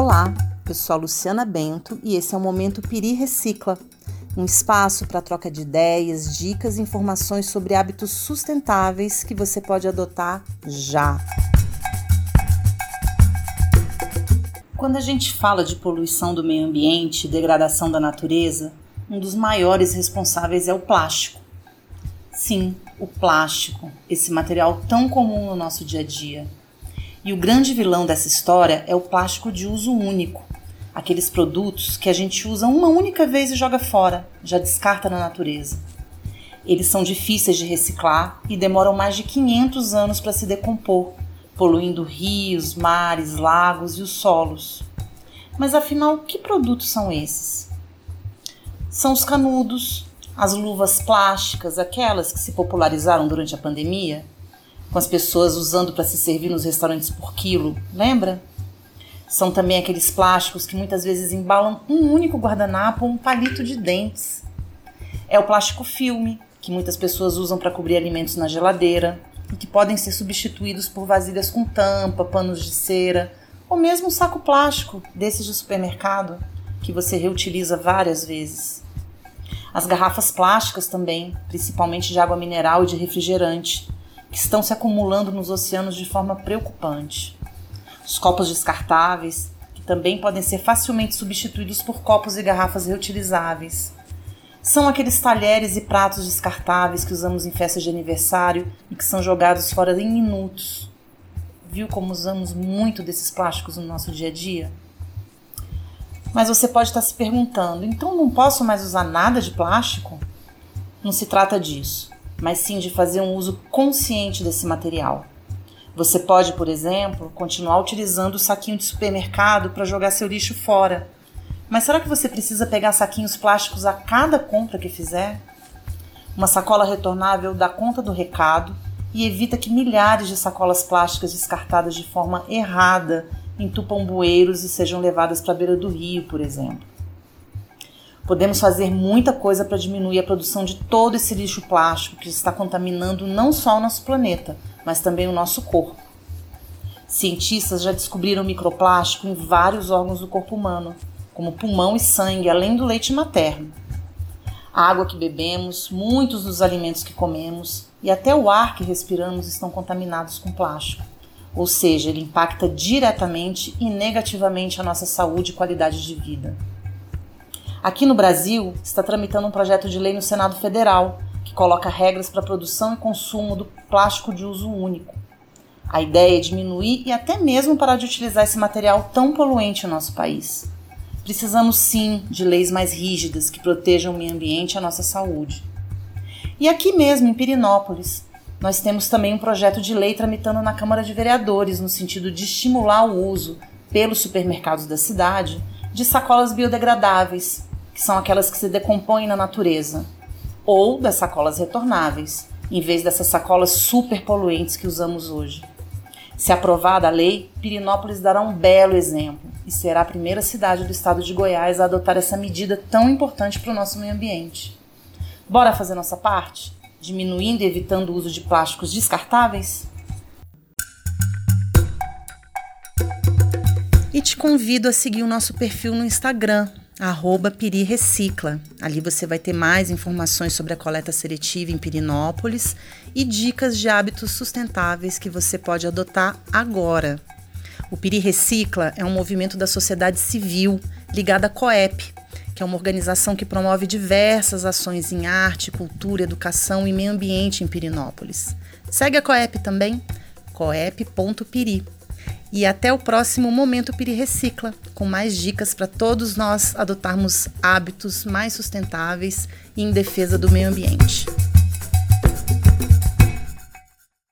Olá, eu sou a Luciana Bento e esse é o Momento Piri Recicla, um espaço para troca de ideias, dicas e informações sobre hábitos sustentáveis que você pode adotar já. Quando a gente fala de poluição do meio ambiente e degradação da natureza, um dos maiores responsáveis é o plástico. Sim, o plástico, esse material tão comum no nosso dia a dia. E o grande vilão dessa história é o plástico de uso único. Aqueles produtos que a gente usa uma única vez e joga fora, já descarta na natureza. Eles são difíceis de reciclar e demoram mais de 500 anos para se decompor, poluindo rios, mares, lagos e os solos. Mas afinal, que produtos são esses? São os canudos, as luvas plásticas, aquelas que se popularizaram durante a pandemia, com as pessoas usando para se servir nos restaurantes por quilo, lembra? São também aqueles plásticos que muitas vezes embalam um único guardanapo ou um palito de dentes. É o plástico filme, que muitas pessoas usam para cobrir alimentos na geladeira e que podem ser substituídos por vasilhas com tampa, panos de cera ou mesmo um saco plástico desses de supermercado que você reutiliza várias vezes. As garrafas plásticas também, principalmente de água mineral e de refrigerante, que estão se acumulando nos oceanos de forma preocupante. Os copos descartáveis, que também podem ser facilmente substituídos por copos e garrafas reutilizáveis. São aqueles talheres e pratos descartáveis que usamos em festas de aniversário e que são jogados fora em minutos. Viu como usamos muito desses plásticos no nosso dia a dia? Mas você pode estar se perguntando, então não posso mais usar nada de plástico? Não se trata disso, mas sim de fazer um uso consciente desse material. Você pode, por exemplo, continuar utilizando o saquinho de supermercado para jogar seu lixo fora. Mas será que você precisa pegar saquinhos plásticos a cada compra que fizer? Uma sacola retornável dá conta do recado e evita que milhares de sacolas plásticas descartadas de forma errada entupam bueiros e sejam levadas para a beira do rio, por exemplo. Podemos fazer muita coisa para diminuir a produção de todo esse lixo plástico que está contaminando não só o nosso planeta, mas também o nosso corpo. Cientistas já descobriram microplástico em vários órgãos do corpo humano, como pulmão e sangue, além do leite materno. A água que bebemos, muitos dos alimentos que comemos e até o ar que respiramos estão contaminados com plástico. Ou seja, ele impacta diretamente e negativamente a nossa saúde e qualidade de vida. Aqui no Brasil, está tramitando um projeto de lei no Senado Federal que coloca regras para a produção e consumo do plástico de uso único. A ideia é diminuir e até mesmo parar de utilizar esse material tão poluente no nosso país. Precisamos sim de leis mais rígidas que protejam o meio ambiente e a nossa saúde. E aqui mesmo, em Pirinópolis, nós temos também um projeto de lei tramitando na Câmara de Vereadores no sentido de estimular o uso, pelos supermercados da cidade, de sacolas biodegradáveis, que são aquelas que se decompõem na natureza, ou das sacolas retornáveis, em vez dessas sacolas super poluentes que usamos hoje. Se aprovada a lei, Pirinópolis dará um belo exemplo e será a primeira cidade do estado de Goiás a adotar essa medida tão importante para o nosso meio ambiente. Bora fazer nossa parte? Diminuindo e evitando o uso de plásticos descartáveis? E te convido a seguir o nosso perfil no Instagram, @PiriRecicla. Ali você vai ter mais informações sobre a coleta seletiva em Pirinópolis e dicas de hábitos sustentáveis que você pode adotar agora. O Piri Recicla é um movimento da sociedade civil ligado à Coep, que é uma organização que promove diversas ações em arte, cultura, educação e meio ambiente em Pirinópolis. Segue a Coep também, coep.piri. E até o próximo Momento Piri Recicla, com mais dicas para todos nós adotarmos hábitos mais sustentáveis e em defesa do meio ambiente.